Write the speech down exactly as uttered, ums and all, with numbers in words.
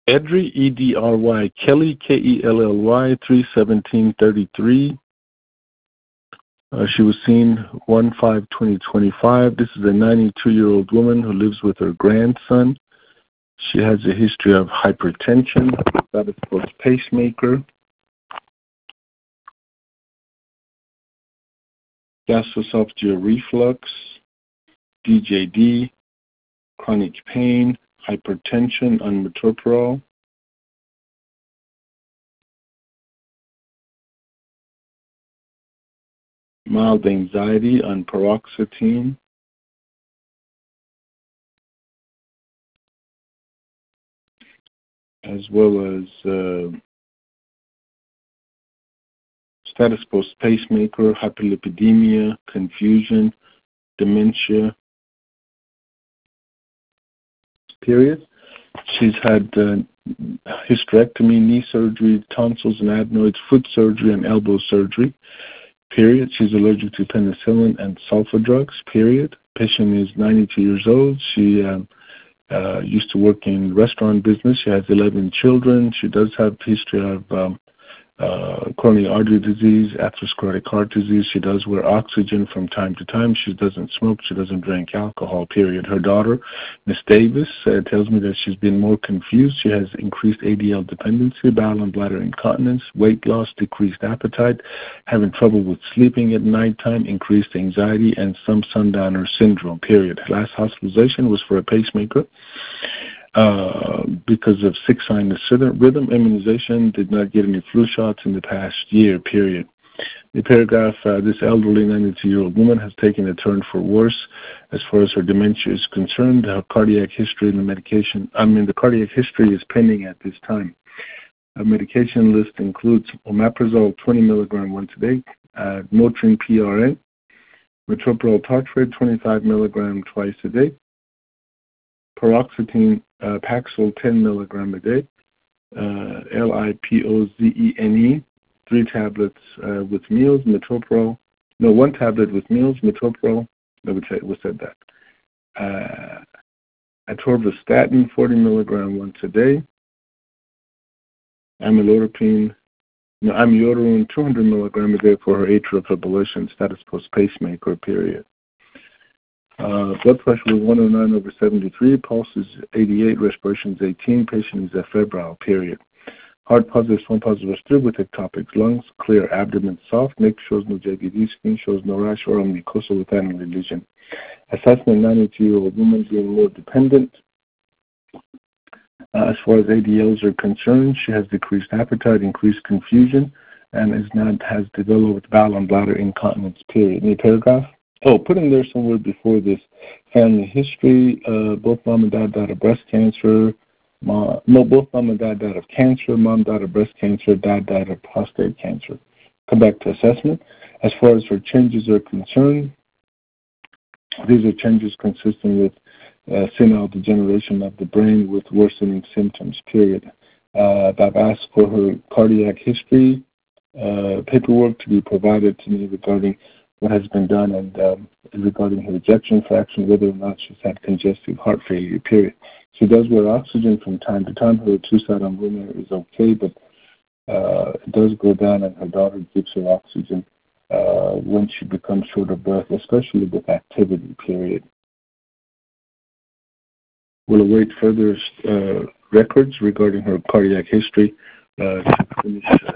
Edry, E D R Y, Kelly, K E L L Y, three seventeen thirty-three. Uh, she was seen one five twenty twenty-five. This is a ninety-two-year-old woman who lives with her grandson. She has a history of hypertension, status post pacemaker, gastroesophageal reflux, D J D, chronic pain, hypertension on metoprolol, mild anxiety on paroxetine, as well as uh, status post pacemaker, hyperlipidemia, confusion, dementia, period. She's had uh, hysterectomy, knee surgery, tonsils and adenoids, foot surgery, and elbow surgery, period. She's allergic to penicillin and sulfa drugs, period. Patient is ninety-two years old. She um, uh, used to work in restaurant business. She has eleven children. She does have history of um, uh, coronary artery disease, atherosclerotic heart disease. She does wear oxygen from time to time. She doesn't smoke. She doesn't drink alcohol, period. Her daughter, Miss Davis, uh, tells me that she's been more confused. She has increased A D L dependency, bowel and bladder incontinence, weight loss, decreased appetite, having trouble with sleeping at nighttime, increased anxiety, and some sundowner syndrome, period. Her last hospitalization was for a pacemaker. Uh, because of sick sinus rhythm immunization, did not get any flu shots in the past year, period. The paragraph, uh, this elderly ninety-two-year-old woman has taken a turn for worse as far as her dementia is concerned. Her cardiac history and the medication, I mean, the cardiac history is pending at this time. A medication list includes omeprazole twenty milligram once a day, uh, Motrin P R N, metoprolol tartrate twenty-five milligram twice a day, paroxetine uh, Paxil ten milligram a day, uh, L I P O Z E N E, three tablets uh, with meals, metoprolol, no, one tablet with meals, metoprolol, no, we said, we said that. Uh, atorvastatin, forty milligram once a day, amlodipine, no, amiodarone, two hundred milligram a day for her atrial fibrillation, status post pacemaker, period. Uh, blood pressure was one oh nine over seventy-three, pulse is eighty-eight, respiration is eighteen, patient is febrile, period. Heart positive, swim positive, still with ectopic lungs, clear abdomen, soft, neck shows no J V D, skin shows no rash or mucosa with annular lesion. Assessment, ninety-two-year-old woman being more dependent. Uh, as far as A D Ls are concerned, she has decreased appetite, increased confusion, and is not has developed bowel and bladder incontinence, period. Any paragraph? Oh, put in there somewhere before this, family history, uh, both mom and dad died of breast cancer, mom, no, both mom and dad died of cancer, mom died of breast cancer, dad died of prostate cancer. Come back to assessment. As far as her changes are concerned, these are changes consistent with uh, senile degeneration of the brain with worsening symptoms, period. Uh, I've asked for her cardiac history, uh, paperwork to be provided to me regarding what has been done and um, regarding her ejection fraction, whether or not she's had congestive heart failure, period. She does wear oxygen from time to time. Her two-side pneumonia is okay, but uh, it does go down, and her daughter gives her oxygen uh, when she becomes short of breath, especially with activity, period. We'll await further uh, records regarding her cardiac history uh, to finish